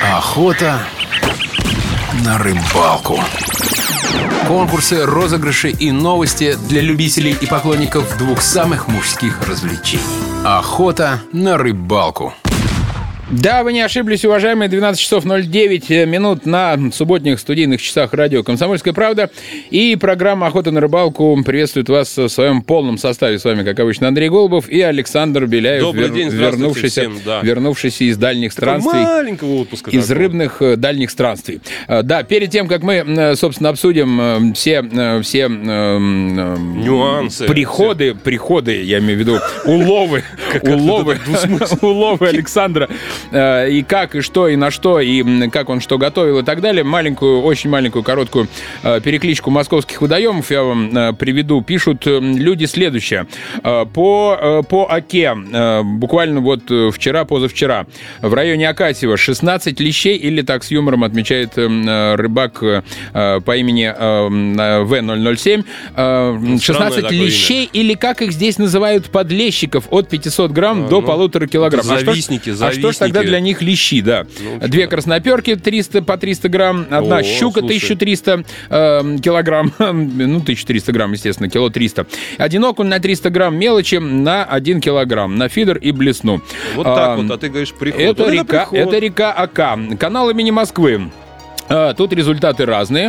Охота на рыбалку. Конкурсы, розыгрыши и новости для любителей и поклонников двух самых мужских развлечений. Охота на рыбалку. Да, вы не ошиблись, уважаемые. 12 часов 09 минут на субботних студийных часах радио «Комсомольская правда». И программа «Охота на рыбалку» приветствует вас в своем полном составе. С вами, как обычно, Андрей Голубов и Александр Беляев, Добрый день, вернувшийся из дальних странствий. Маленького отпуска. Из рыбных дальних странствий. Да, перед тем, как мы, собственно, обсудим все нюансы. Приходы, я имею в виду, уловы Александра. И как, и что, и на что, и как он что готовил и так далее. Очень маленькую, короткую перекличку московских водоемов я вам приведу. Пишут люди следующее. По Оке, буквально вот позавчера, в районе Акатьева 16 лещей, или так с юмором отмечает рыбак по имени В007, 16 лещей, или как их здесь называют, подлещиков, от 500 грамм до 1,5 килограмм. Завистники. А что ж тогда для них лещи, да? Две красноперки по 300 грамм, одна щука 1300 килограмм, 1300 грамм, естественно, кило 300. Один окунь на 300 грамм мелочи на 1 килограмм, на фидер и блесну. Вот так вот, а ты говоришь приход. Это река Ока, канал имени Москвы. Тут результаты разные.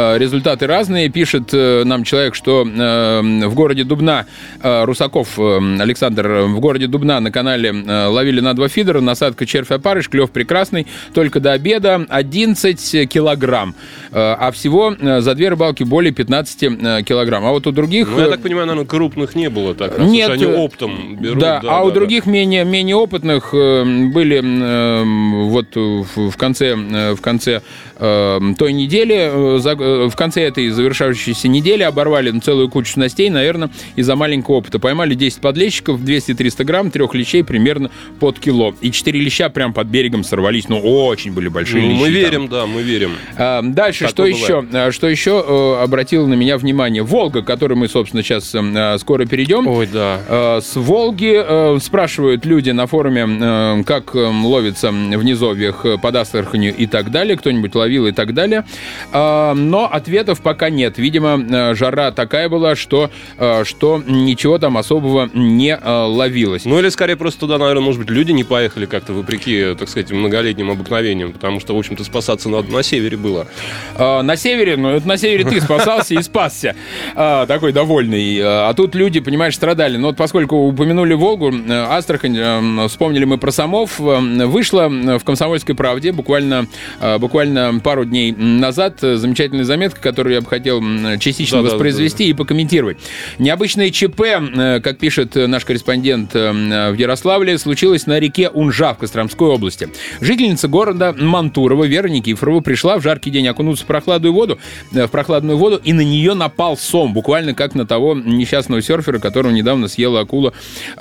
Пишет нам человек, что в городе Дубна, Русаков Александр, в городе Дубна на канале ловили на 2 фидера, насадка червь-опарыш, клев прекрасный, только до обеда 11 килограмм. А всего за 2 рыбалки более 15 килограмм. А вот у других... я так понимаю, наверное, крупных не было так, раз нет, они оптом берут. Да, у других менее опытных были вот в конце той недели, в конце этой завершающейся недели оборвали целую кучу снастей, наверное, из-за маленького опыта. Поймали 10 подлещиков, 200-300 грамм, 3 лещей примерно под кило. И 4 леща прям под берегом сорвались. Очень были большие лещи. Мы верим, да, мы верим. Дальше, что еще обратило на меня внимание? Волга, к которой мы, собственно, сейчас скоро перейдем. Ой, да. С Волги спрашивают люди на форуме, как ловится в низовьях под Астраханью и так далее. Кто-нибудь ловил и так далее. Но ответов пока нет. Видимо, жара такая была, что ничего там особого не ловилось. Или скорее просто туда, наверное, может быть, люди не поехали как-то вопреки, так сказать, многолетним обыкновениям, потому что, в общем-то, спасаться надо на севере было. На севере? Это на севере ты спасался и спасся. Такой довольный. А тут люди, понимаешь, страдали. Но вот поскольку упомянули Волгу, Астрахань, вспомнили мы про самов, вышла в «Комсомольской правде» буквально пару дней назад замечательная заметка, которую я бы хотел частично воспроизвести и покомментировать. Необычное ЧП, как пишет наш корреспондент в Ярославле, случилось на реке Унжа в Костромской области. Жительница города Мантурово Вера Никифорова пришла в жаркий день окунуться в прохладную воду, и на нее напал сом, буквально как на того несчастного серфера, которого недавно съела акула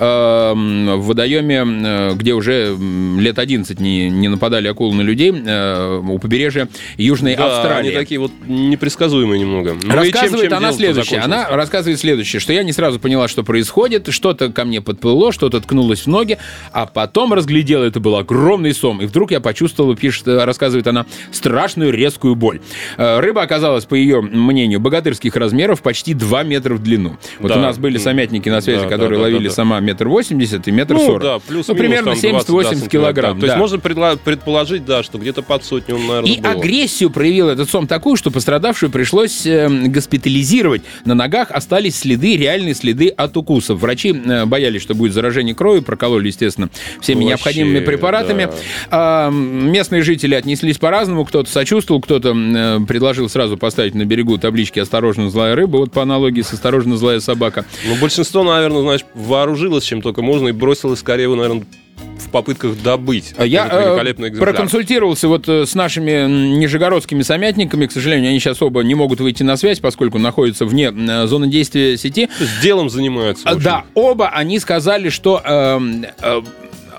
в водоеме, где уже лет 11 не нападали акулы на людей, у побережья Южной Австралии. Они такие вот непредсказуемые немного. Рассказывает она следующее. Она рассказывает следующее, что я не сразу поняла, что происходит, что-то ко мне подплыло, что-то ткнулось в ноги, а потом разглядела, это был огромный сом, и вдруг я почувствовала, рассказывает она, страшную резкую боль. Рыба оказалась, по ее мнению, богатырских размеров, почти 2 метра в длину. Вот у нас были самятники на связи, которые ловили сама 1,80 м и 1,40 м. Примерно 70-80 килограмм. То есть можно предположить, что где-то под сотню он, наверное, и агрессию проявил этот сом такую, что пострадавшую пришлось госпитализировать. На ногах остались реальные следы от укусов. Врачи боялись, что будет заражение крови, прокололи, естественно, всеми необходимыми препаратами. Да. Местные жители отнеслись по-разному. Кто-то сочувствовал, кто-то предложил сразу поставить на берегу таблички «Осторожно, злая рыба», вот по аналогии с «Осторожно, злая собака». Большинство, наверное, вооружилось чем только можно и бросилось скорее, наверное, в попытках добыть. Я проконсультировался с нашими нижегородскими самятниками. К сожалению, они сейчас оба не могут выйти на связь, поскольку находятся вне зоны действия сети. То есть делом занимаются. Да, оба они сказали, что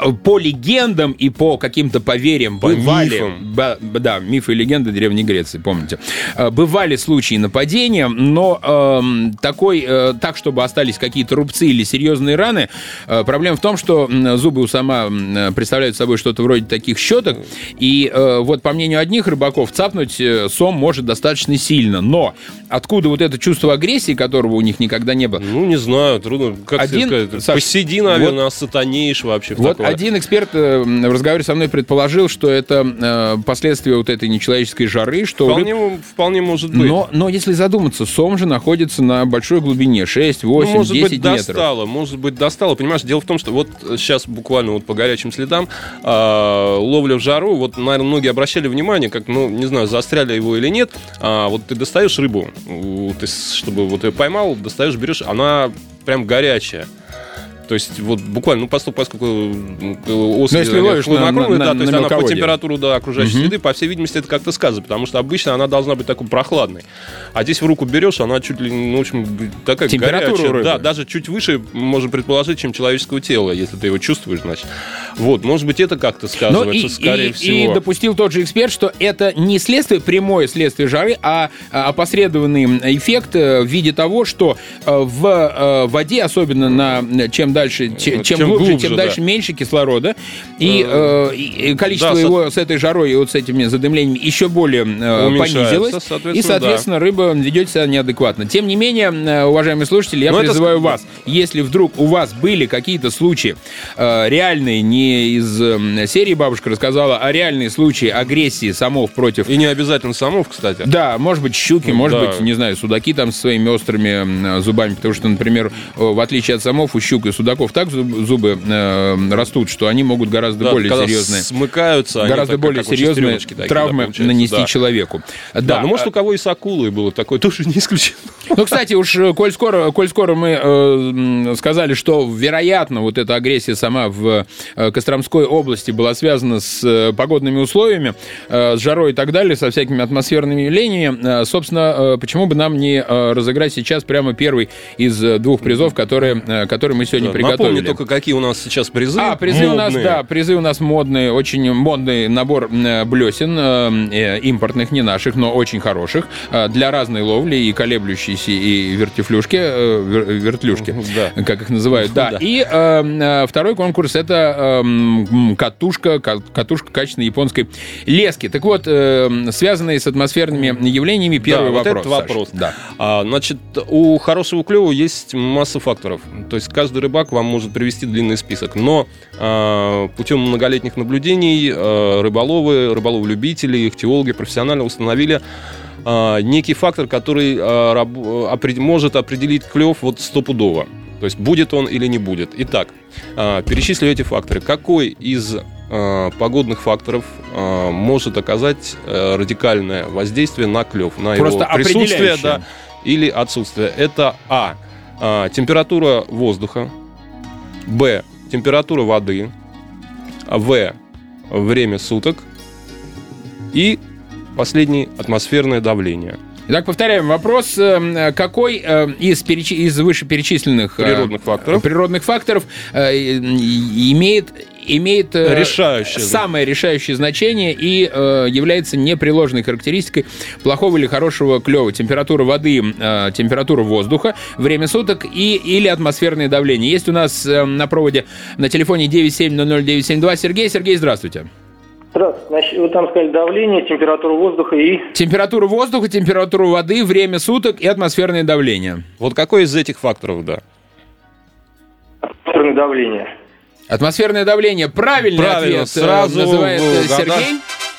по легендам и по каким-то поверьям бывали... Да, мифы и легенды Древней Греции, помните. Бывали случаи нападения, но так, чтобы остались какие-то рубцы или серьезные раны, проблема в том, что зубы у сома представляют собой что-то вроде таких щеток, и вот по мнению одних рыбаков цапнуть сом может достаточно сильно, но откуда вот это чувство агрессии, которого у них никогда не было? Ну, не знаю, трудно, как сказать. Саш, посиди, наверное, сатанеешь вообще. Вот один эксперт в разговоре со мной предположил, что это последствия вот этой нечеловеческой жары, что вполне может быть. Но если задуматься, сом же находится на большой глубине, 6, 8, 10 метров. Может быть, достало. Понимаешь, дело в том, что вот сейчас буквально вот по горячим следам ловля в жару, вот, наверное, многие обращали внимание, как, не знаю, заостряли его или нет, вот ты достаешь рыбу, чтобы вот ее поймал, достаешь, берешь, она прям горячая. То есть вот буквально, поскольку осень хладнокровная, то есть она по температуру окружающей среды, по всей видимости, это как-то сказано, потому что обычно она должна быть такой прохладной. А здесь в руку берешь, она чуть ли, в общем, такая горячая. Да, даже чуть выше, можно предположить, чем человеческого тела, если ты его чувствуешь, значит. Вот, может быть, это как-то сказывается, скорее всего. И допустил тот же эксперт, что это не прямое следствие жары, а опосредованный эффект в виде того, что в воде, особенно чем дальше, чем глубже, тем дальше меньше кислорода, и количество его с этой жарой и вот с этими задымлениями еще более понизилось, и, соответственно, рыба ведет себя неадекватно. Тем не менее, уважаемые слушатели, я призываю вас, если вдруг у вас были какие-то случаи реальные, не из серии «Бабушка рассказала», а реальные случаи агрессии самов против... И не обязательно самов, кстати. Да, может быть, щуки, может быть, не знаю, судаки там со своими острыми зубами, потому что, например, в отличие от самов, у щук и судаков так зубы растут, что они могут гораздо более серьезные... смыкаются, гораздо более серьезные травмы нанести человеку. Да, может, у кого и с акулой было такое, тоже не исключено. Ну, кстати, уж коль скоро мы сказали, что, вероятно, вот эта агрессия сама в Костромской области была связана с погодными условиями, с жарой и так далее, со всякими атмосферными явлениями, собственно, почему бы нам не разыграть сейчас прямо первый из двух призов, которые мы сегодня приготовили. Напомню только, какие у нас сейчас призы. Призы у нас модные, очень модный набор блесен, импортных, не наших, но очень хороших, для разной ловли, и колеблющиеся, и вертлюшки, как их называют. Да. И второй конкурс — это катушка качественной японской лески. Так вот, связанные с атмосферными явлениями, первый вопрос. Вот этот вопрос. Да. Значит, у хорошего клёва есть масса факторов. То есть каждый рыбак вам может привести длинный список. Но путем многолетних наблюдений рыболовы-любители, ихтиологи профессионально установили некий фактор, который может определить клев вот стопудово. То есть будет он или не будет. Итак, перечислю эти факторы. Какой из погодных факторов может оказать радикальное воздействие на клев, на его присутствие или отсутствие? Это температура воздуха, б, температура воды, в, время суток и последний — атмосферное давление. Итак, повторяем вопрос. Какой из вышеперечисленных природных факторов имеет самое решающее значение и является непреложной характеристикой плохого или хорошего клёва? Температура воды, температура воздуха, время суток или атмосферное давление. Есть у нас на проводе на телефоне 9700972 Сергей. Сергей, здравствуйте. Здравствуйте. Значит, вы там сказали давление, температура воздуха и... Температура воздуха, температура воды, время суток и атмосферное давление. Вот какой из этих факторов, да? Атмосферное давление. Атмосферное давление. Правильный ответ сразу называет Сергей.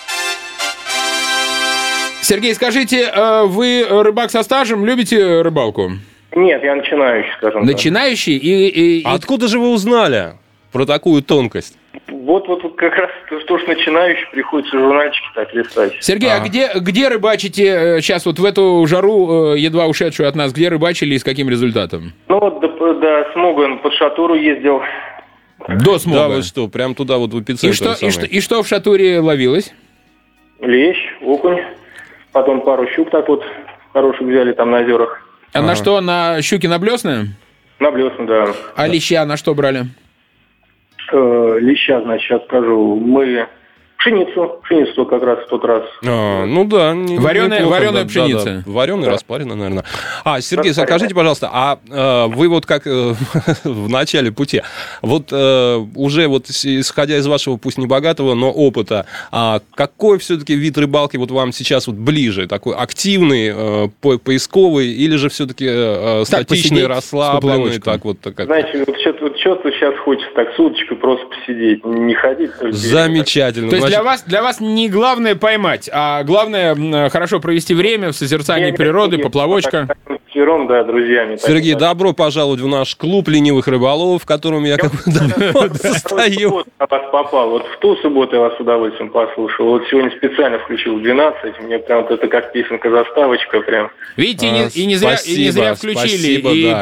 Сергей, скажите, вы рыбак со стажем, любите рыбалку? Нет, я начинающий, скажем так. Начинающий? Откуда же вы узнали про такую тонкость? Вот как раз то, что начинающий, приходится журнальчики так листать. Сергей, а где рыбачите сейчас вот в эту жару, едва ушедшую от нас, где рыбачили и с каким результатом? Ну вот до Смога под Шатуру ездил. До Смога? Да, вы что, прям туда вот в эпицентр. И что в Шатуре ловилось? Лещ, окунь, потом пару щук так вот хороших взяли там на озерах. На что, на щуки на блесны? На блесны, да. А леща на что брали? Леща, значит, сейчас скажу. Мы пшеницу как раз в тот раз. Ну да. Вареная пшеница. Да. Вареная, распаренная, наверное. Сергей, скажите, пожалуйста, вы вот как в начале пути, вот уже вот исходя из вашего, пусть не богатого, но опыта, какой все-таки вид рыбалки вот вам сейчас вот ближе? Такой активный, поисковый, или же все-таки статичный, расслабленный? Знаете, вот что-то сейчас хочется так с удочкой просто посидеть, не ходить. Замечательно. То есть для вас не главное поймать, а главное хорошо провести время в созерцании природы, поплавочка. Да, друзьями. Сергей, добро пожаловать в наш клуб ленивых рыболовов, в котором я как бы состою. Я вас попал. Вот в ту субботу я вас с удовольствием послушал. Вот сегодня специально включил 12. Мне прям вот это как песенка заставочка прям. Видите, и не зря включили. И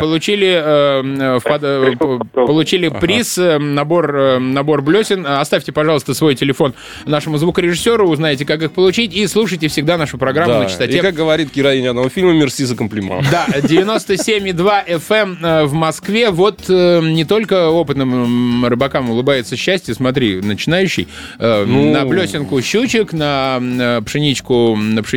получили приз, набор блесен. Оставьте, пожалуйста, свой телефон нашему звукорежиссеру, узнаете, как их получить, и слушайте всегда нашу программу на частоте. И как говорит героиня одного фильма, мерси за комплимент. Да, 97,2 FM в Москве. Вот не только опытным рыбакам улыбается счастье, смотри, начинающий, на блесенку щучек, на пшеничку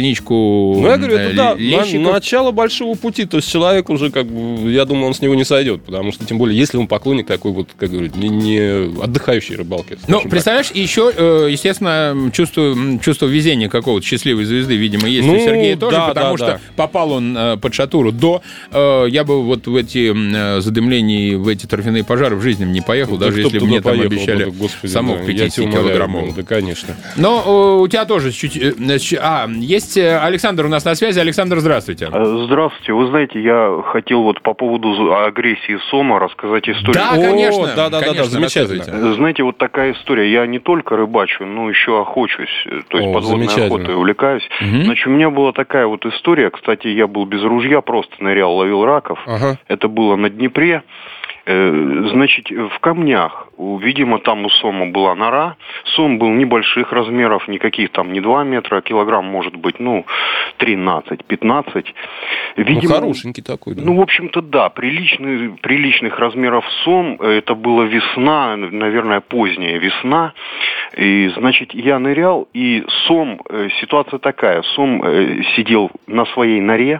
я говорю, это лещиков. начало большого пути, то есть человек уже, как бы, я думаю, он с него не сойдет, потому что, тем более, если он поклонник такой вот, как говорят, не отдыхающей рыбалки. Ну, представляешь, еще, естественно, чувство везения какого-то счастливой звезды, видимо, есть у Сергея тоже, потому что попал он под шатуру до... Я бы вот в эти задымления, в эти торфяные пожары в жизни не поехал, даже если бы мне там обещали саму 50-килограммовую. Да, конечно. Но у тебя тоже чуть... есть Александр у нас на связи. Александр, здравствуйте. Здравствуйте. Вы знаете, я хотел вот по поводу агрессии сома рассказать историю. Да, конечно. Да, замечательно. Знаете, вот такая история. Я не только рыбачу, но еще охочусь. То есть подводной охотой увлекаюсь. Значит, у меня была такая вот история. Кстати, я был без ружья, просто нырял, ловил раков. Это было на Днепре. Значит, в камнях, видимо, там у сома была нора. Сом был небольших размеров, никаких там не 2 метра, килограмм, может быть, 13-15. Видимо, хорошенький такой. Да. В общем-то, да, приличных размеров сом. Это была весна, наверное, поздняя весна. И, значит, я нырял, и сом, ситуация такая, сом сидел на своей норе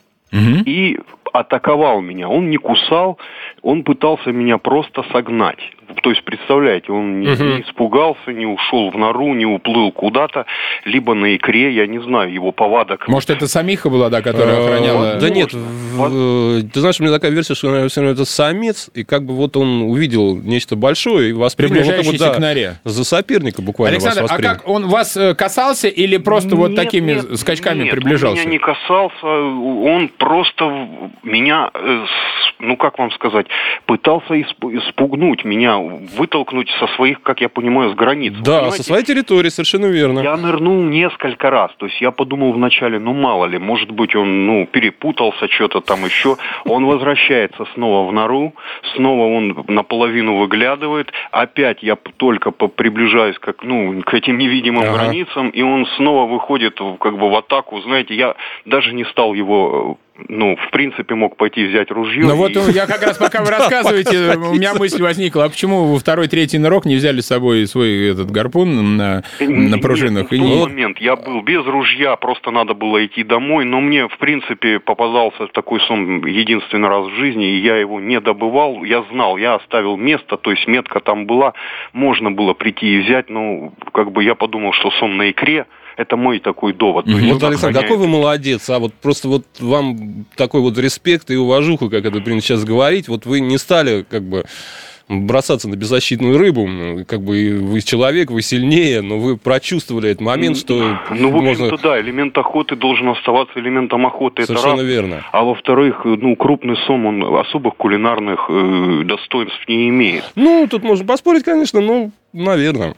и атаковал меня. Он не кусал, он пытался меня просто согнать. То есть, представляете, он не испугался, не ушел в нору, не уплыл куда-то, либо на икре, я не знаю, его повадок. Может, это самиха была, да, которая охраняла? Да нет, ты знаешь, у меня такая версия, что, наверное, все равно это самец, и как бы вот он увидел нечто большое и воспринял приближающийся к норе. За соперника буквально. Александр, вас воспринял. А как, он вас касался или просто вот такими скачками приближался? Он меня не касался, он просто меня, как вам сказать, пытался испугнуть меня, вытолкнуть со своих, как я понимаю, с границ. Да, понимаете? Со своей территории, совершенно верно. Я нырнул несколько раз, то есть я подумал вначале, мало ли, может быть, он, перепутался, что-то там еще. Он возвращается снова в нору, снова он наполовину выглядывает, опять я только приближаюсь к этим невидимым границам, и он снова выходит в атаку. Знаете, я даже не стал его... в принципе, мог пойти взять ружье. Я как раз, пока вы рассказываете, у меня мысль возникла, а почему вы второй, третий нырок не взяли с собой свой этот гарпун на пружинах? В тот момент я был без ружья, просто надо было идти домой, но мне, в принципе, попадался такой сом единственный раз в жизни, и я его не добывал, я знал, я оставил место, то есть метка там была, можно было прийти и взять, но я подумал, что сом на икре. Это мой такой довод. Александр, какой вы молодец, просто вам такой респект и уважуха, как это принято сейчас говорить, вы не стали бросаться на беззащитную рыбу, вы человек, вы сильнее, но вы прочувствовали этот момент, что... в общем-то, да, элемент охоты должен оставаться элементом охоты. Совершенно верно. А во-вторых, крупный сом, он особых кулинарных достоинств не имеет. Тут можно поспорить, конечно, наверное.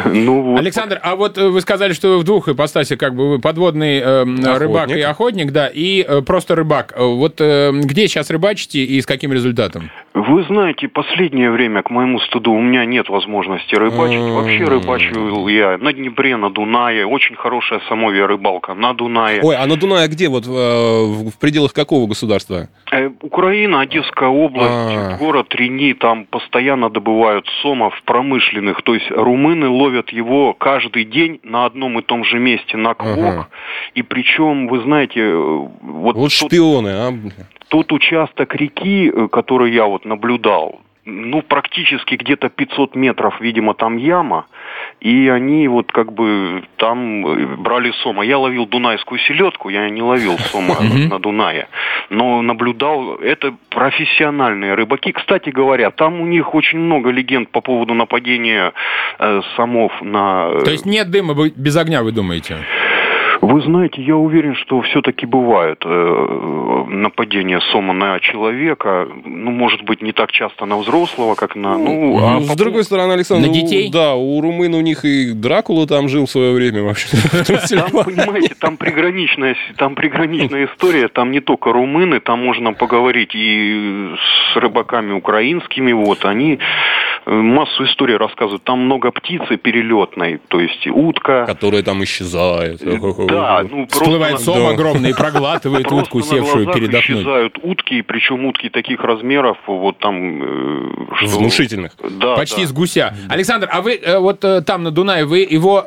Александр, а вот вы сказали, что вы в двух ипостасях, как бы вы подводный рыбак и охотник, да, и просто рыбак. Вот где сейчас рыбачите и с каким результатом? Вы знаете, последнее время, к моему стыду, у меня нет возможности рыбачить. Вообще рыбачу я на Днепре, на Дунае. Очень хорошая самовья рыбалка на Дунае. Ой, а на Дунае где? Вот в пределах какого государства? Украина, Одесская область, город Рени. Там постоянно добывают сомов промышленных. То есть румыны ловят его каждый день на одном и том же месте, на Квок. И причем, вы знаете... Вот шпионы, а? Тот участок реки, который я вот наблюдал, практически где-то 500 метров, видимо, там яма, и они вот как бы там брали сома. Я ловил дунайскую селедку, я не ловил сома на Дунае, но наблюдал, это профессиональные рыбаки. Кстати говоря, там у них очень много легенд по поводу нападения сомов на... То есть нет дыма без огня, вы думаете? Вы знаете, я уверен, что все-таки бывают нападения сома на человека. Может быть, не так часто на взрослого, как на... с другой стороны, Александр... На детей? Да, у румын у них и Дракула там жил в свое время вообще. Там, понимаете, там приграничная история. Там не только румыны, там можно поговорить и с рыбаками украинскими. Вот, они массу историй рассказывают. Там много птицы перелетной, то есть утка. Которая там исчезает. Да, всплывает сом огромный и проглатывает утку, севшую передохнуть. Исчезают утки, причем утки таких размеров, вот там... внушительных. Да, почти с гуся. Александр, а вы вот там на Дунае, вы его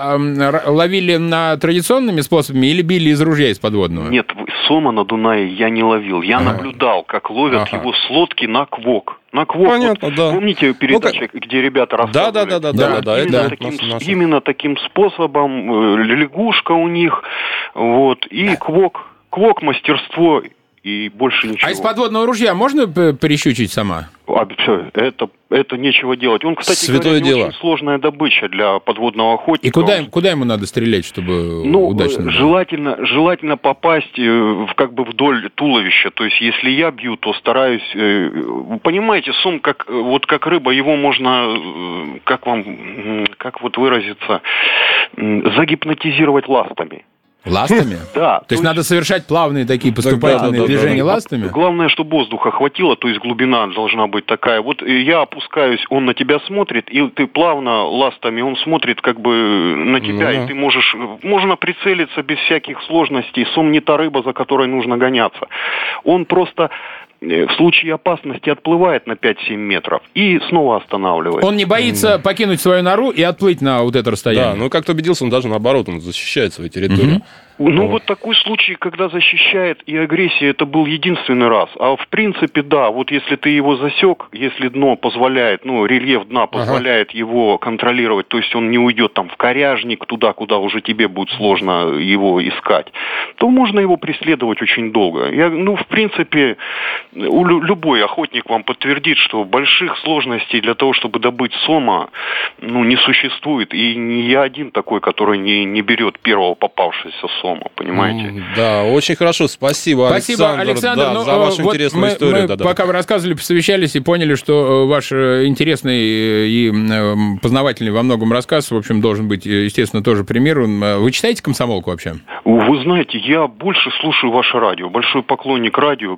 ловили традиционными способами или били из ружья из подводного? Нет, сома на Дунае я не ловил. Я наблюдал, как ловят его с лодки на Квок. На Квок. Понятно, вот, да. Помните передачи, где ребята рассказывали? Да. Именно таким способом лягушка у них, вот, и Квок мастерство, и больше ничего. А из подводного ружья можно перещучить сама? Все, это нечего делать. Он, кстати Святое говоря, дело. Очень сложная добыча для подводного охотника. И куда ему надо стрелять, чтобы удачно? Желательно попасть вдоль туловища. То есть, если я бью, то стараюсь... Вы понимаете, сом, как рыба, его можно, как выразиться, загипнотизировать ластами. Ластами? Да. То есть надо совершать плавные такие поступательные движения ластами? Главное, чтобы воздуха хватило, то есть глубина должна быть такая. Вот я опускаюсь, он на тебя смотрит, и ты плавно ластами, он смотрит как бы на тебя, и ты можно прицелиться без всяких сложностей. Сом не та рыба, за которой нужно гоняться. Он просто... в случае опасности отплывает на 5-7 метров и снова останавливается. Он не боится покинуть свою нору и отплыть на вот это расстояние? Да, как-то убедился, он даже наоборот, он защищает свою территорию. Вот такой случай, когда защищает и агрессия, это был единственный раз. А в принципе, да, вот если ты его засек, если дно позволяет, рельеф дна позволяет его контролировать, то есть он не уйдет там в коряжник, туда, куда уже тебе будет сложно его искать, то можно его преследовать очень долго. В принципе, любой охотник вам подтвердит, что больших сложностей для того, чтобы добыть сома, не существует. И не я один такой, который не берет первого попавшегося сома. Понимаете? Да, очень хорошо. Спасибо, Александр, за вашу интересную историю. Пока вы рассказывали, посовещались и поняли, что ваш интересный и познавательный во многом рассказ, в общем, должен быть, естественно, тоже примером. Вы читаете «Комсомолку» вообще? Вы знаете, я больше слушаю ваше радио. Большой поклонник радио,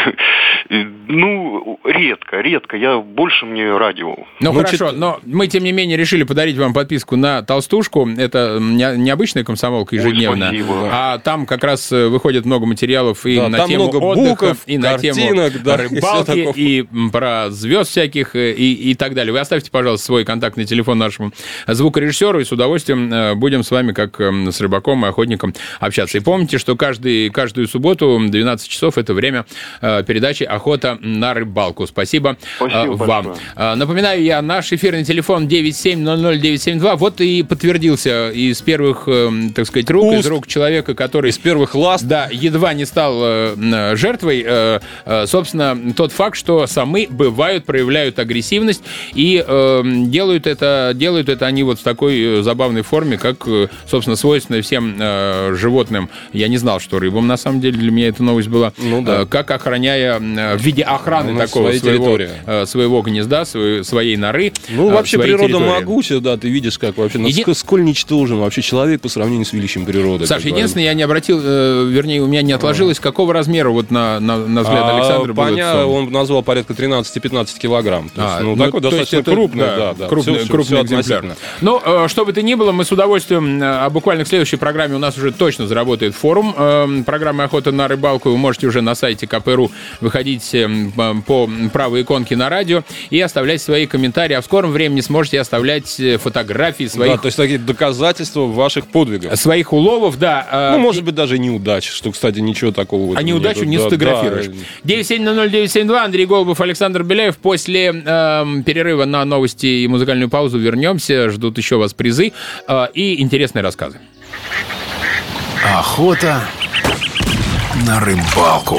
редко. Мне радио. Хорошо, но мы, тем не менее, решили подарить вам подписку на «Толстушку». Это необычная «Комсомолка» ежедневная. А там как раз выходит много материалов и на тему отдыха, и на тему рыбалки, и про звезд всяких, и так далее. Вы оставьте, пожалуйста, свой контактный телефон нашему звукорежиссеру, и с удовольствием будем с вами, как с рыбаком и охотником, общаться. И помните, что каждую субботу 12 часов это время передачи «Охота на рыбалку». Спасибо вам. Напоминаю я, наш эфирный телефон 9700972. Вот и подтвердился из первых, так сказать, из рук человека, который... Из первых ласт. Да, едва не стал жертвой. Собственно, тот факт, что самы проявляют агрессивность, и делают это они вот в такой забавной форме, как, собственно, свойственно всем животным. Я не знал, что рыбам, на самом деле, для меня эта новость была. Как охраняя в виде охраны такого своего гнезда, своей норы. Ну, вообще природа территории. могучая, да, ты видишь, как вообще, сколь ничтожен вообще человек по сравнению с величием природы. Саша, единственное, я не обратил, вернее, у меня не отложилось, какого размера, вот на взгляд Александра, был этот сом? Он назвал порядка 13-15 килограмм. То есть, такой достаточно крупный, крупный экземпляр. Ну, что бы то ни было, мы с удовольствием, буквально в следующей программе у нас уже точно заработает форум программы «Охота на рыбалку». Вы можете уже на сайте КП.ру выходить по правой иконке на радио и оставлять свои комментарии. А в скором времени сможете оставлять фотографии своих... Да, то есть такие доказательства ваших подвигов. Своих уловов, да. Ну, может быть, даже неудач, что, кстати, ничего такого... А неудачу не сфотографируешь. 9700972, Андрей Голубов, Александр Беляев. После перерыва на новости и музыкальную паузу вернемся. Ждут еще вас призы и интересные рассказы. Охота на рыбалку.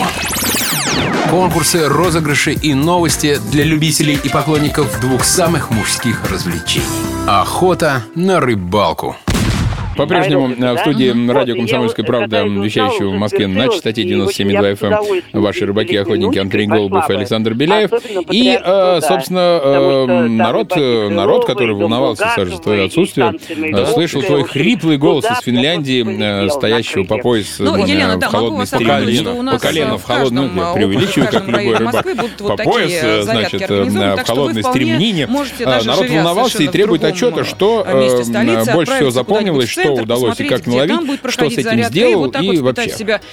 Конкурсы, розыгрыши и новости для любителей и поклонников двух самых мужских развлечений. Охота на рыбалку. По-прежнему в студии радио «Комсомольская правда», вещающего в Москве на частоте 97,2 FM, ваши рыбаки-охотники Андрей Голубов и Александр Беляев. И, собственно, народ, который волновался, Саша, за твое отсутствие, слышал твой хриплый голос из Финляндии, стоящего по пояс в холодной стремнине. По колено в холодную, я преувеличиваю, как любой рыбак. По пояс, значит, в холодной стремнине. Народ волновался и требует отчета, что больше всего запомнилось, что удалось и как наловить, что с этим сделал и вообще.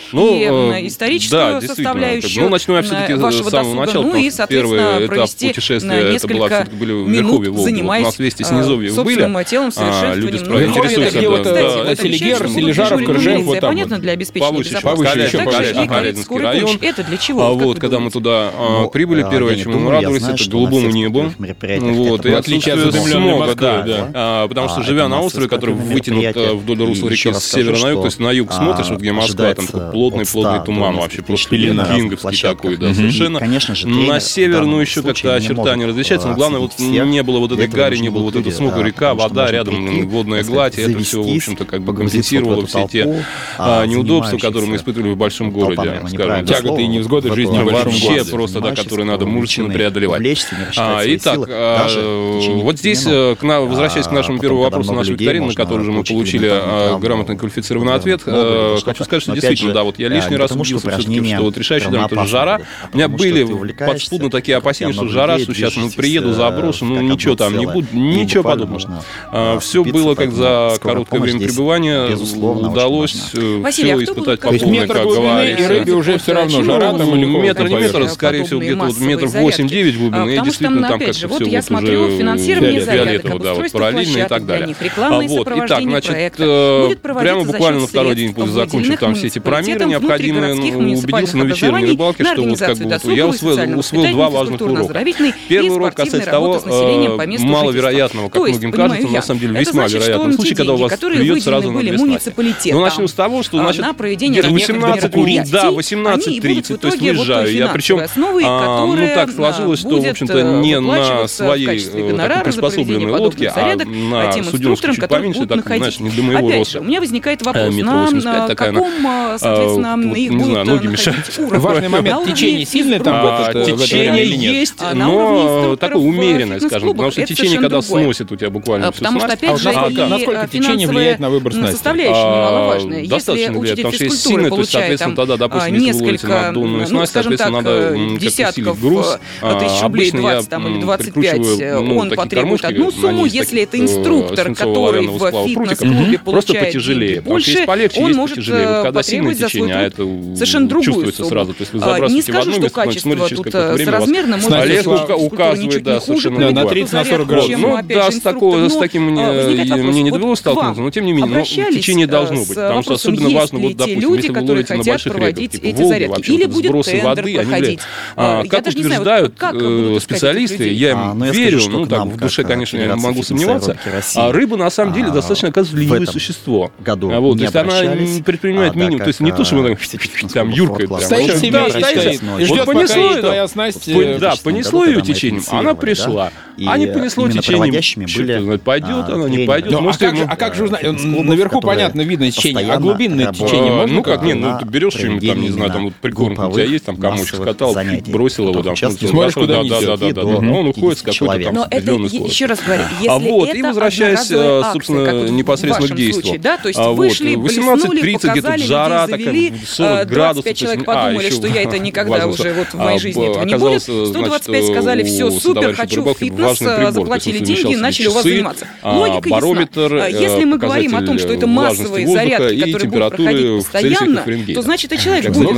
И историческую составляющую. Ну, начну я все-таки с самого начала, потому что первый этап путешествия, это были верховья Волги. Вот у нас вести снизовья были, люди интересуются. Селигер, Сележаров, Крыжев, вот там понятно, для обеспечения безопасности. Калядинский район. Это для чего? А вот, когда мы туда прибыли, первое, чему мы радовались, это голубому небу. Вот, и отличие от смога, да. Потому что, живя на острове, который вытянут вдоль русла реки с севера на юг, то есть на юг смотришь, вот где Москва, там такой плотный туман, вообще просто кинговский такой, да, совершенно. На север, ну, еще как-то очертания различаются, но главное, вот не было вот этой гари, не было вот этого смога, река, вода, рядом водная гладь, и это все, в общем-то, как бы компенсировало все те неудобства, которые мы испытывали в большом городе, скажем. Тяготы и невзгоды жизни в большом городе. Вообще просто, да, которые надо мужественно преодолевать. Итак, вот здесь, возвращаясь к нашему первому вопросу нашей викторины, на который же мы получили грамотный квалифицированный ответ. Хочу сказать, что действительно, да, вот я лишний раз убедился все-таки, что вот решающий момент это жара. У меня были подспудно такие опасения, что жара, что сейчас приеду, заброшу, ну ничего там не будет, ничего подобного. Все было как за короткое время пребывания, удалось все испытать по полной, как говорится. И рыбе уже все равно жара там или метр, не метр, скорее всего, где-то вот метров 8-9 глубины, и действительно там как-то все вот уже фиолетово, да, вот параллельно и так далее. Вот, итак, значит, прямо буквально на второй день после закончив там все эти промеры необходимые, убедился на вечерней рыбалке, что вот как бы я усвоил два важных урока. Первый урок касается того маловероятного, как многим кажется, на самом деле весьма вероятного случая, когда у вас клюет сразу на две снасти. Но начну с того, что, значит, 18:30, то есть выезжаю я, причем, ну так сложилось, что, в общем-то, не на своей приспособленной лодке, а на суденышке чуть поменьше, так, знаешь, не для моего роста. У меня возникает вопрос, на каком, соответственно, их не знаю, ноги будет мешают. Важный момент, течение сильное там? Течение есть, но такое умеренное, скажем, потому что течение, когда сносит у тебя буквально всю снасть. Потому что, опять же, насколько течение влияет на выбор снасти? Составляющая немаловажная. Достаточно влияет, потому что если сильное, то, соответственно, тогда, допустим, если вы ловите на донную снасть, соответственно, надо десятков усилить груз. тысяч рублей, 20 там, или 25, он потребует одну сумму. Если это инструктор, который в фитнес-клубе получает деньги больше, он может потребовать за свой труд совершенно другую сумму. Не скажу, что качество тут соразмерно, может быть, указывает, да, совершенно на 30-40 градусов. Ну, да, с таким мне не довелось столкнуться, но тем не менее, течение должно быть, потому что особенно важно, вот, допустим, если вы ловите на больших реках, типа Волги, вообще сбросы воды, они, как утверждают специалисты, я им верю, ну, так, в душе, конечно, я могу сомневаться, а рыба, на самом деле, достаточно, оказывается, ленивое существо. Году то есть она предпринимает минимум. То есть не то, что мы там юркает. Стоит себе, и ждет, пока твоя снасть... Да, понесло ее течением, она пришла. А не понесло течением. Пойдет она, не пойдет. А как же узнать? Наверху, понятно, видно течение, а глубинное течение можно? Ну как, ты берешь что-нибудь там, не знаю, там вот прикормка у тебя есть, там комочек скатал, бросил его там. Смотришь куда-нибудь. Он уходит с какой-то там определенной скоростью. Еще раз говорю, если это и возвращаясь, собственно, непосредственно к действию. Да, то есть вышли, блеснули, показали, жара, завели, 25 человек подумали, что я это никогда уже вот в моей жизни этого не будет. 125 сказали, все, супер, хочу в фитнес, заплатили деньги, начали у вас заниматься. Логика ясна. Если мы говорим о том, что это массовые зарядки, которые будут проходить постоянно, то значит, это человек будет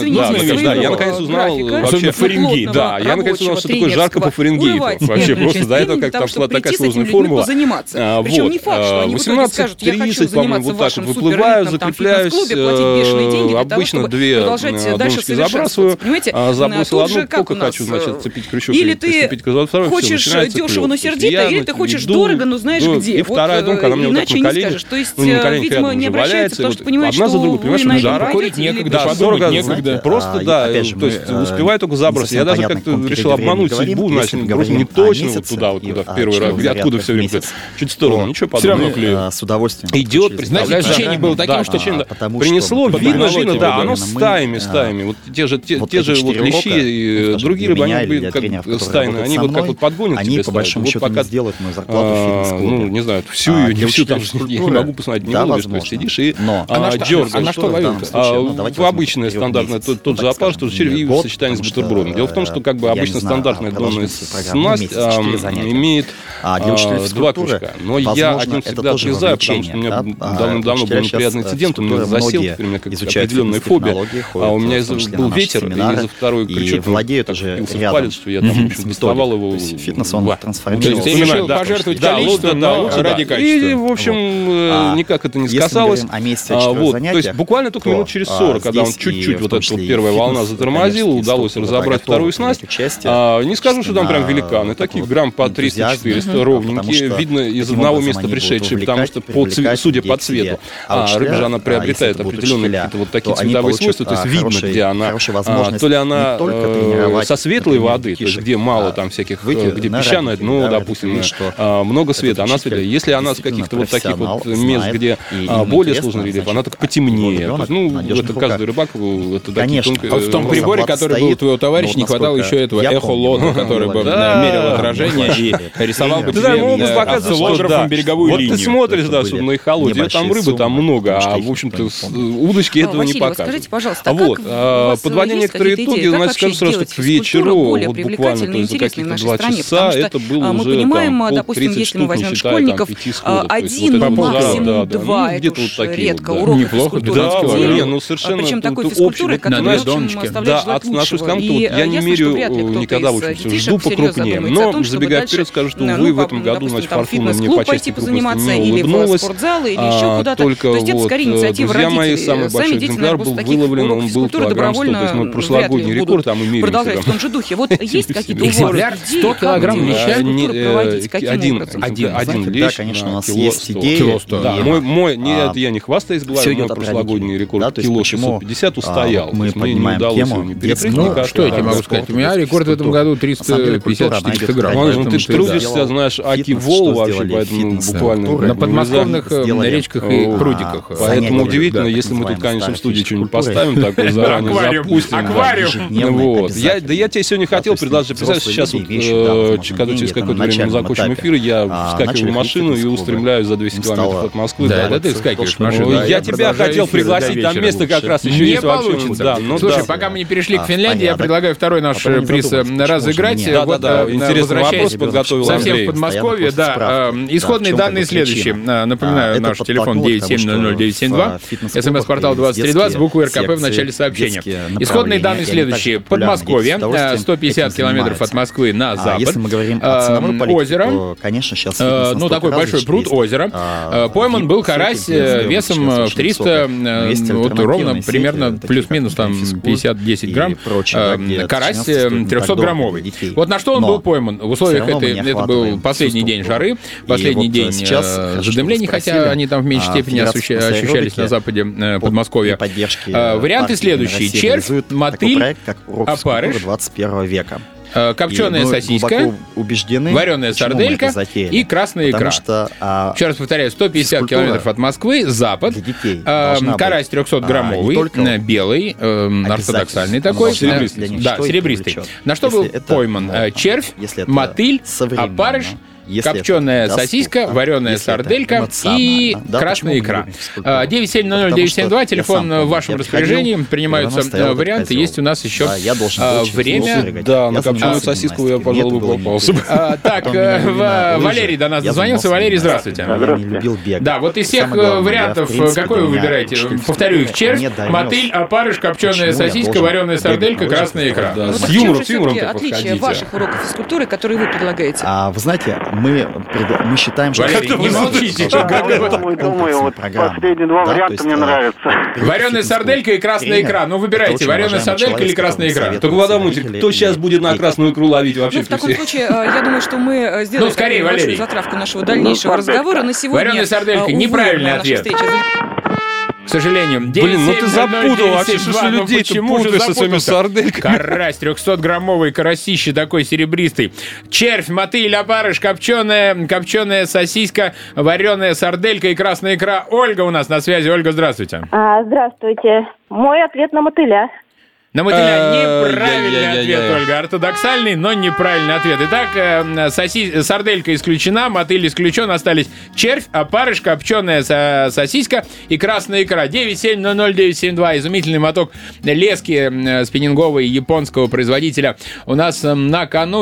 я наконец узнал вообще Фаренгейт. Да, я наконец узнал, что такое жарко по Фаренгейту. Вообще просто до этого как там шла такая сложная формула. Причем не факт, что они в итоге скажут, я хочу заниматься в вашем суперэлитном там фитнес-клубе, платить бешеные деньги для того, чтобы продолжать дальше совершенствоваться. Понимаете? Забросил одну, только хочу, значит, цепить крючок. Или ты хочешь дешево, но сердито, или ты хочешь дорого, но знаешь где. И вторая думка, она мне вот так на колени. То есть, видимо, не обращается, потому что понимает, что вы на этом курить некогда, подумать некогда. Просто, да, то есть успевай только забросить. Я даже как-то решил обмануть судьбу, значит, просто не точно вот туда, вот куда в первый раз, откуда все время чуть в сторону, ничего подобного. С удовольствием. Идет, представляешь, течение было таким, что принесло, видно, да, оно стаями. Вот те же вот лещи и другие рыбы, они как стайные, они вот как вот подгонят тебя. Они по большому счету не сделают мою зарплату в фитнес-клубе. Ну, не знаю, всю ее, не всю там, я не могу посмотреть, не ловишь, то есть сидишь и дергаешь. А на что ловил? Обычное, стандартное, тот же опарыш, тот же червь и в сочетании с бутербродом. Дело в том, что как бы обычно стандартная донная снасть имеет два крючка. Но я один всегда отрезаю, потому что у меня давно был неприятный инцидент, у меня засел, у меня как определенная фобия, а у меня был ветер, и за второй крючок владеют уже палец, что я там доставал его. Фитнес он трансформируется. Ты решил пожертвовать количеством ради качества. И, в общем, никак это не сказалось. То есть буквально только минут через 40, когда он чуть-чуть, вот эта первая волна затормозила, удалось разобрать вторую снасть. Не скажу, что там прям великаны, таких грамм по 300-400 ровненькие, видно из одного места пришедшие, потому что, судя по цвету, рыба же она приобретает определенные какие-то вот такие цветовые свойства, то есть видно, где она, то ли она со светлой воды, то есть где мало там всяких, где песчаное дно, допустим, много света, она светлая. Если она с каких-то вот таких вот мест, где более сложный рельеф, она так потемнее. Ну, это каждый рыбак, это такие тонкие... В том приборе, который был у твоего товарища, не хватало еще этого эхолота, который бы мерил отражение и рисовал бы тебе осциллографом береговую линию. Вот ты смотришь, да, чтобы на эхолоте, там рыбы там много, а, в общем-то, удочки этого не показывают. Скажите, пожалуйста, как подводя некоторые итоги, значит, скажу сразу, что к вечеру, вот буквально, то есть за какие-то 2 часа, это было уже там допустим, если мы возьмем школьников, 1, максимум 2, это уж редко, уроков физкультуры. Ну, совершенно. Причем такой физкультуры, которая оставляет желать лучшего. Я не мерю никогда, в общем, жду покрупнее. Но, забегая вперед, скажу, что, увы, в этом году, значит, фортуна мне по части крупности не улыбнулась. Только вот, друзья мои, самый большой экземпляр был выловлен, он был килограмм 100. То есть, ну, прошлогодний рекорд, там и меряемся. Продолжать в том же духе. Вот есть какие-то экземпляр 100 килограмм проводить? Каким образом? Один лещ, да, конечно, у нас есть идея. Кило 100. Да, мой, я не хвастаюсь, главное, мой прошлогодний рекорд кило 650 устоял. Мы поднимаем тему. Ну, что я тебе могу сказать? У меня рекорд в этом году 350-400 грамм. Ты трудишься, знаешь, аки вол вообще, поэтому буквально... На подмосковных речках и прудиках. Поэтому удивительно, если мы тут, конечно, в студии что-нибудь поставим такое, заранее запустим. Аквариум! Да я тебе сегодня хотел предложить, представь, сейчас вот, когда через какое-то время мы закончим эфир, я вскакиваю в машину и устремляюсь за 200 километров от Москвы. Да, это ты вскакиваешь в машину. Я тебя хотел пригласить, там место как раз еще есть вообще. Слушай, пока мы не перешли к Финляндии, я предлагаю второй наш приз разыграть. Да, интересный вопрос подготовил совсем Андрей. в Подмосковье, да. Исходные данные следующие. Напоминаю, наш телефон 9700972, смс-портал 2320, букву РКП в начале сообщения. Исходные данные следующие. Подмосковье, 150 километров от Москвы на запад. Если мы говорим о озеро, то, конечно, сейчас ну, такой большой пруд, озеро. Пойман был карась весом в 300, вот ровно примерно плюс-минус там 50-10 грамм. Карась 300-граммовый. Вот на что он был пойман? В условиях это был последний день жары, последний день задымления. солений, хотя они там в меньшей степени ощущались на западе Подмосковья. Варианты следующие. Червь, мотыль, опарыш, 21 века. Копченая сосиска, вареная сарделька и красная икра. Еще раз повторяю, 150 километров от Москвы, запад, карась 300-граммовый, белый, ортодоксальный такой, серебристый. На что был пойман червь, мотыль, опарыш, копченая сосиска, вареная сарделька и красная икра. 9700972, телефон в вашем распоряжении, принимаются варианты. Есть у нас еще время. Да, на копченую сосиску я, пожалуй, бы попался. Так, Валерий до нас дозвонился. Валерий, здравствуйте. Да, вот из всех вариантов, какой вы выбираете? Повторю их: червь, мотыль, опарыш, копченая сосиска, вареная сарделька, красная икра. С юмором отличие ваших уроков физкультуры, которые вы предлагаете. Вы знаете, мы считаем, что... Валерий, не молчите. Думаю, вот последние два варианта мне нравятся. Вареная сарделька и красная икра. Ну, выбирайте, вареная сарделька или красная икра. Только подумайте, кто сейчас будет на красную икру ловить вообще? В таком случае, я думаю, что мы сделаем большую затравку нашего дальнейшего разговора. На сегодня... Вареная сарделька. Неправильный ответ. К сожалению. Блин, ну ты запутал вообще, что людей-то путаешь с этими сардельками. Карась, 300-граммовый карасище такой серебристый. Червь, мотыль, опарыш, копченая сосиска, вареная сарделька и красная икра. Ольга у нас на связи. Ольга, здравствуйте. Здравствуйте. Мой ответ на мотыля. На мотыля неправильный ответ, Ольга. Ортодоксальный, но неправильный ответ. Итак, сарделька исключена, мотыль исключен. Остались червь, опарыш, копченая сосиска и красная икра. 9700972. Изумительный моток лески спиннинговой японского производителя. У нас на кону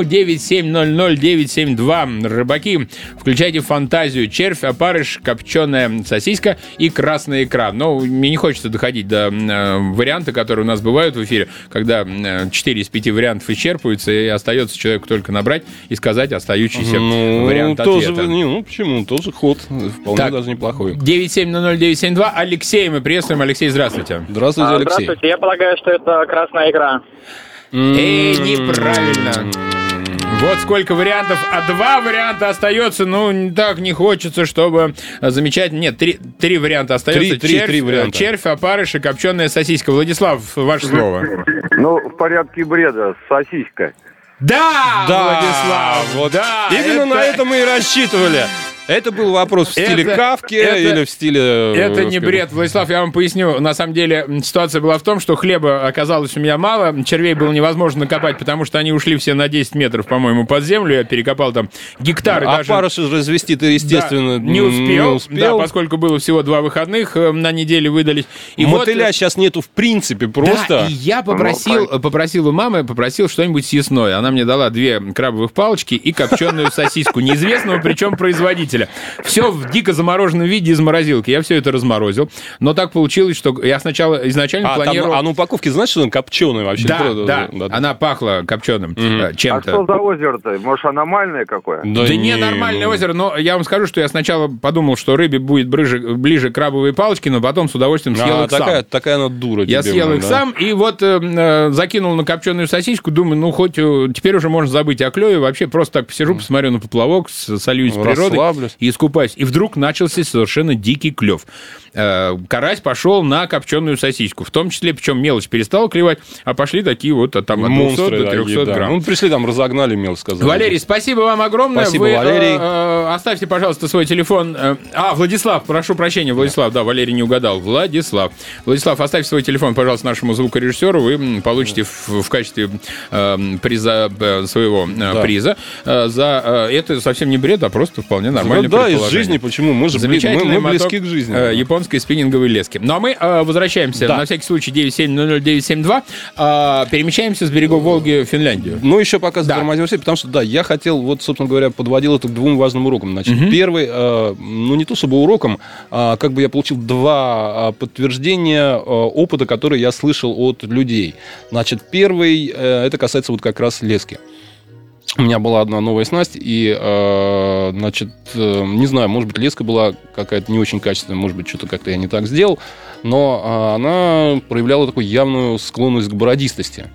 9700972. Рыбаки, включайте фантазию. Червь, опарыш, копченая сосиска и красная икра. Но мне не хочется доходить до варианта, которые у нас бывают в эфире, когда 4 из 5 вариантов исчерпываются, и остается человеку только набрать и сказать остающийся вариант тоже, ответа. Почему? Тоже ход. Вполне даже неплохой. 9700972. Алексей, мы приветствуем. Алексей, здравствуйте. Здравствуйте, Алексей. Здравствуйте. Я полагаю, что это красная икра. Неправильно. Вот сколько вариантов, а 2 варианта остается. Ну, так не хочется, чтобы замечательно. Нет, 3 варианта остается. Три варианта. Червь, опарыш и копченая сосиска. Владислав, ваше слово. Ну, в порядке бреда, сосиска. Да, Владислав, вот. Да, именно на это мы и рассчитывали. Это был вопрос в стиле Кафки или в стиле... Это не бред, Владислав, я вам поясню. На самом деле ситуация была в том, что хлеба оказалось у меня мало, червей было невозможно накопать, потому что они ушли все на 10 метров, по-моему, под землю. Я перекопал там гектары. А паруш развести ты, естественно, не успел. Да, поскольку было всего 2 выходных, на неделе выдались. И мотыля сейчас нету в принципе просто. Да, и я попросил у мамы, что-нибудь съестное. Она мне дала 2 крабовых палочки и копченую сосиску, неизвестного причем производителя. Все в дико замороженном виде из морозилки. Я все это разморозил. Но так получилось, что я сначала изначально планировал... А на упаковке, знаешь, что он копченый вообще? Да. Она пахла копченым чем-то. А что за озеро-то? Может, аномальное какое? Да не нормальное озеро, но я вам скажу, что я сначала подумал, что рыбе будет ближе крабовые палочки, но потом с удовольствием съел их сам. Такая она дура. Я съел их сам, и вот закинул на копченую сосиску, думаю, ну хоть теперь уже можно забыть о клёве, вообще просто так посижу, посмотрю на поплавок, сольюсь с природой и искупаюсь. И вдруг начался совершенно дикий клев. Карась пошел на копченую сосиску, в том числе, причем мелочь перестала клевать, а пошли такие вот там от 200 до 300 грамм. Ну, пришли там, разогнали, мелко сказали. Валерий, спасибо вам огромное. Спасибо, Валерий. Оставьте, пожалуйста, свой телефон. Владислав, прошу прощения, Владислав, да, Валерий не угадал. Владислав, оставьте свой телефон, пожалуйста, нашему звукорежиссеру, вы получите в качестве приза своего приза. За это совсем не бред, а просто вполне нормальный предположение. Из жизни, почему? Мы же мы близки к жизни. Японской спиннинговой лески. Ну, а мы возвращаемся, на всякий случай, 9700972, перемещаемся с берегов Волги в Финляндию. Ну, еще пока затормозим все, потому что, я хотел, вот, собственно говоря, подводил это к 2 важным урокам. Значит, первый, не то чтобы уроком, как бы я получил 2 подтверждения опыта, которые я слышал от людей. Значит, первый, это касается вот как раз лески. У меня была одна новая снасть, и, значит, не знаю, может быть, леска была какая-то не очень качественная, может быть, что-то как-то я не так сделал, но она проявляла такую явную склонность к бородистости.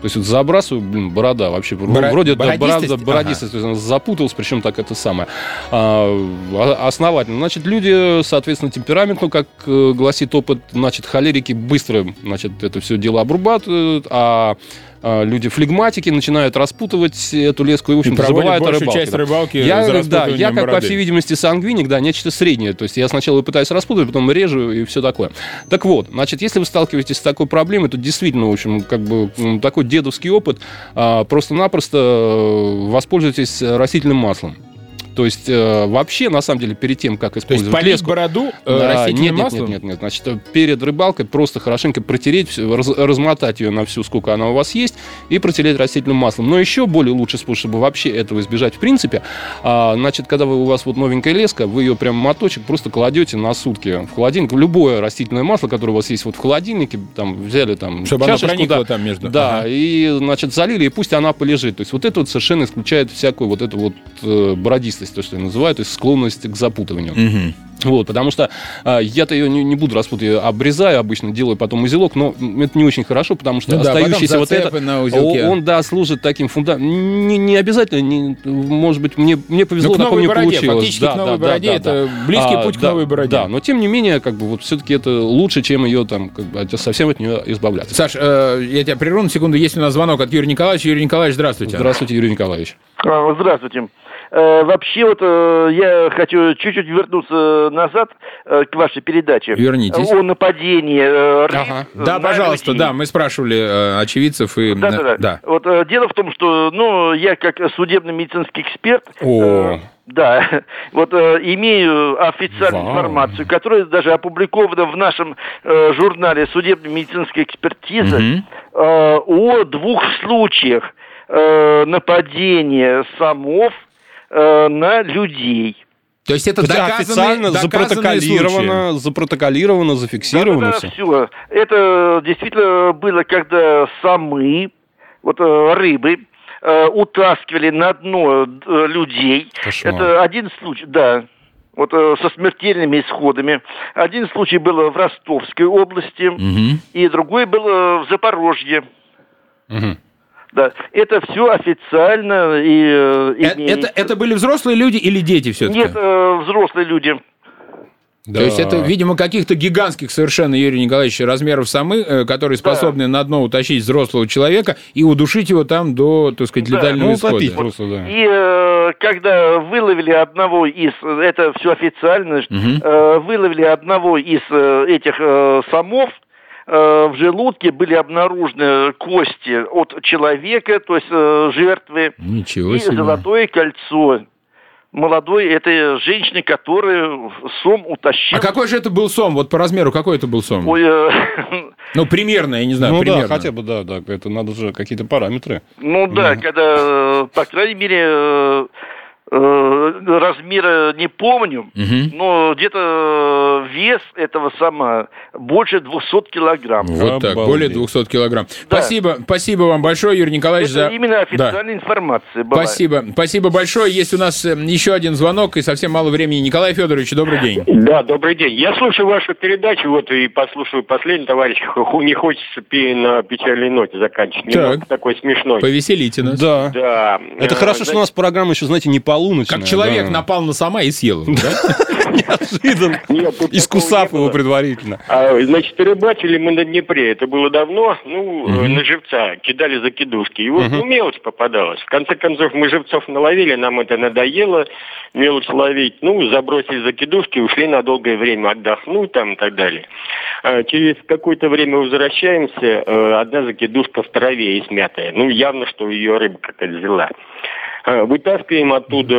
То есть вот забрасываю, борода вообще. Вроде бородистость, запутался, причем так это самое. Основательно. Значит, люди, соответственно, темпераментно, как гласит опыт, значит, холерики быстро, значит, это все дело обрабатывают, а люди флегматики начинают распутывать эту леску и, в общем-то, забывают о рыбалке. Часть рыбалки я, как, по всей видимости, сангвиник, нечто среднее. То есть я сначала пытаюсь распутать, потом режу и все такое. Так вот, значит, если вы сталкиваетесь с такой проблемой, то действительно, в общем, как бы такой дедовский опыт, просто-напросто воспользуйтесь растительным маслом. То есть, вообще, на самом деле, перед тем, как использовать леску... бороду растительным маслом? Нет. Значит, перед рыбалкой просто хорошенько протереть, размотать ее на всю, сколько она у вас есть, и протереть растительным маслом. Но еще более лучший способ, чтобы вообще этого избежать, в принципе, значит, когда у вас вот новенькая леска, вы ее прям моточек просто кладете на сутки в холодильник. Любое растительное масло, которое у вас есть вот в холодильнике, там, взяли там чтобы чашечку, оно проникло там между. Да, и, значит, залили, и пусть она полежит. То есть вот это вот совершенно исключает всякую вот эту вот бородистость, то, что я называю, то есть склонность к запутыванию. Вот, потому что я-то ее не буду распутывать, я обрезаю обычно, делаю потом узелок, но это не очень хорошо, потому что остающийся вот это, он, служит таким фундаментом. Не обязательно, может быть, мне повезло, напомню, получилось. Фактически к новой бороде, это близкий путь к новой бороде. Да, но тем не менее, как бы, вот все-таки это лучше, чем ее там, как бы, совсем от нее избавляться. Саш, я тебя прерву на секунду, есть у нас звонок от Юрия Николаевича. Юрий Николаевич, здравствуйте. Здравствуйте, Юрий Николаевич. Здравствуйте. Вообще, вот я хочу чуть-чуть вернуться назад к вашей передаче. Вернитесь. О нападении рыб. Да, пожалуйста, людей. Да, мы спрашивали очевидцев. И... Да. Вот дело в том, что, я как судебно-медицинский эксперт... Да, вот имею официальную информацию, которая даже опубликована в нашем журнале «Судебно-медицинская экспертиза» о 2 случаях нападения самов на людей. То есть это официально запротоколировано, зафиксировано. Да, все. Это действительно было, когда самы, рыбы, утаскивали на дно людей. Кошмар. Это один случай, да. Со смертельными исходами. Один случай был в Ростовской области, и другой был в Запорожье. Да, это все официально и это были взрослые люди или дети все-таки? Нет, взрослые люди. Да. То есть это, видимо, каких-то гигантских совершенно, Юрий Николаевич, размеров самы, которые способны на дно утащить взрослого человека и удушить его там до, так сказать, летального исхода. Просто, да. И когда выловили одного из, это все официально, выловили одного из этих самов, в желудке были обнаружены кости от человека, то есть жертвы, Ничего и себе. Золотое кольцо молодой этой женщины, которую сом утащил. А какой же это был сом? Вот по размеру какой это был сом? Ну, примерно, я не знаю, примерно. Да, хотя бы, да, это надо же какие-то параметры. Когда, по крайней мере... размера не помню, но где-то вес этого сама больше 200 килограмм. Вот так, более 200 килограмм. Да. Спасибо вам большое, Юрий Николаевич. Это именно официальная информация была. Спасибо большое. Есть у нас еще один звонок, и совсем мало времени. Николай Федорович, добрый день. Да, добрый день. Я слушаю вашу передачу, и послушаю последний, товарищ, не хочется на печальной ноте заканчивать. Немного такой смешной. Повеселите нас. Да. Это хорошо, что у нас программа еще, знаете, не полуночная. Как человек напал на сома и съел его, да? Неожиданно. Искусав его предварительно. Значит, рыбачили мы на Днепре. Это было давно. На живца кидали закидушки. И мелочь попадалась. В конце концов, мы живцов наловили, нам это надоело. Мелочь ловить. Забросили закидушки, ушли на долгое время отдохнуть там и так далее. Через какое-то время возвращаемся. Одна закидушка в траве измятая. Явно, что ее рыба какая-то взяла. Вытаскиваем оттуда,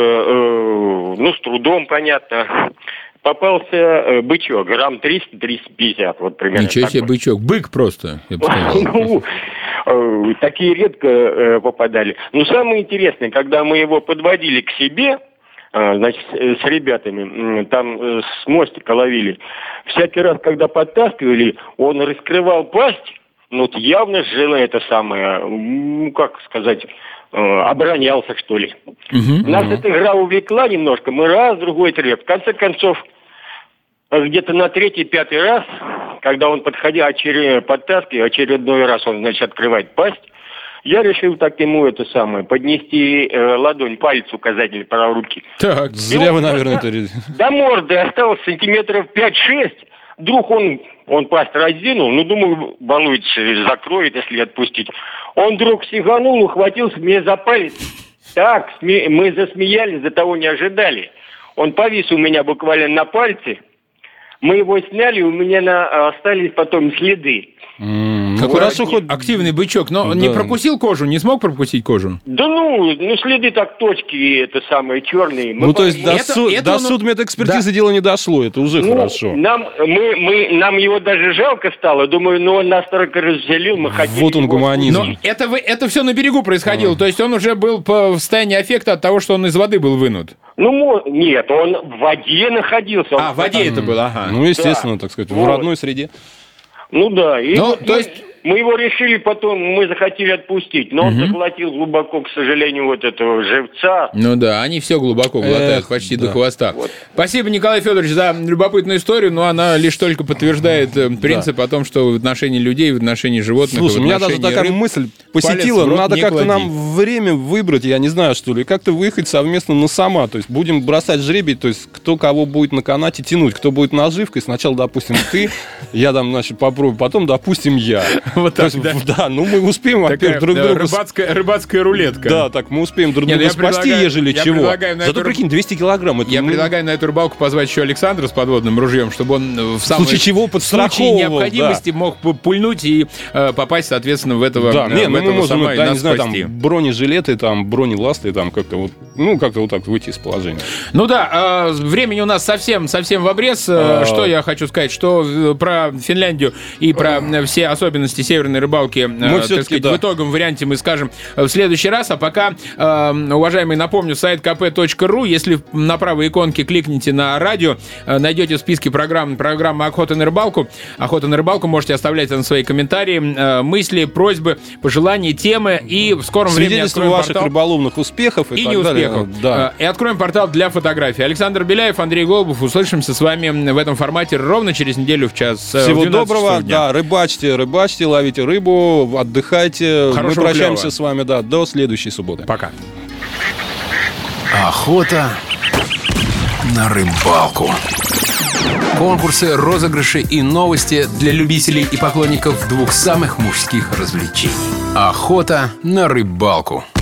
с трудом, понятно. Попался бычок, грамм 300-350, вот примерно. Ничего себе бычок, бык просто, я бы сказал. Такие редко попадали. Но самое интересное, когда мы его подводили к себе, значит, с ребятами, там с мостика ловили, всякий раз, когда подтаскивали, он раскрывал пасть, явно жила это самое, как сказать... оборонялся, что ли. Нас эта игра увлекла немножко. Мы раз, другой, третий. В конце концов, где-то на 3-5 раз, когда он подходил, подтаскивал, очередной раз он, значит, открывает пасть, Я решил так ему поднести ладонь, палец указательный правой руки. Так, зря вы, наверное, это... До морды осталось сантиметров 5-6. Вдруг он пасть раздвинул, думаю, балуется, закроет, если отпустить. Он вдруг сиганул, ухватился мне за палец. Так, мы засмеялись, до того не ожидали. Он повис у меня буквально на пальце. Мы его сняли, у меня остались потом следы. Хорошо, хоть активный бычок, но не прокусил кожу, не смог прокусить кожу? Да следы так точки, черные. То есть до судмедэкспертизы дело не дошло, это уже хорошо. Нам его даже жалко стало, думаю, он нас только развеселил, мы хотели... Вот он гуманизм. Но это все на берегу происходило, то есть он уже был в состоянии аффекта от того, что он из воды был вынут? Нет, он в воде находился. В воде это было, ага. Естественно, так сказать, в родной среде. Да. То есть мы его решили потом, мы захотели отпустить, но он заглотил глубоко, к сожалению, этого живца. Они все глубоко глотают, почти до хвоста. Спасибо, Николай Федорович, за любопытную историю, но она лишь только подтверждает принцип о том, что в отношении людей, в отношении животных... Слушай, у меня даже такая мысль посетила, надо как-то нам время выбрать, я не знаю, что ли, как-то выехать совместно на Сама, то есть будем бросать жребий, то есть кто кого будет на канате тянуть, кто будет наживкой, сначала, допустим, ты, я попробую, потом, допустим, я. Вот так, да, мы успеем, во-первых, друг друга... Рыбацкая рулетка. Да, так мы успеем друг друга спасти, ежели чего. Зато, прикинь, 200 килограмм. Я предлагаю на эту рыбалку позвать еще Александра с подводным ружьем, чтобы он в случае необходимости мог пульнуть и попасть, соответственно, в этого Сама и нас спасти. Бронежилеты, бронеласты, как-то как-то так выйти из положения. Времени у нас совсем в обрез. Что я хочу сказать, что про Финляндию и про все особенности северной рыбалки, в итоговом варианте мы скажем в следующий раз. А пока, уважаемые, напомню, сайт kp.ru. Если на правой иконке кликните на радио, найдете в списке программы «Охота на рыбалку». «Охота на рыбалку» можете оставлять там свои комментарии, мысли, просьбы, пожелания, темы. И в скором времени откроем ваших рыболовных успехов и неуспехов. Да. И откроем портал для фотографий. Александр Беляев, Андрей Голубов. Услышимся с вами в этом формате ровно через неделю в час. Всего доброго. Рыбачьте, ловите рыбу, отдыхайте. Мы прощаемся с вами, до следующей субботы. Пока. Охота на рыбалку. Конкурсы, розыгрыши и новости для любителей и поклонников двух самых мужских развлечений. Охота на рыбалку.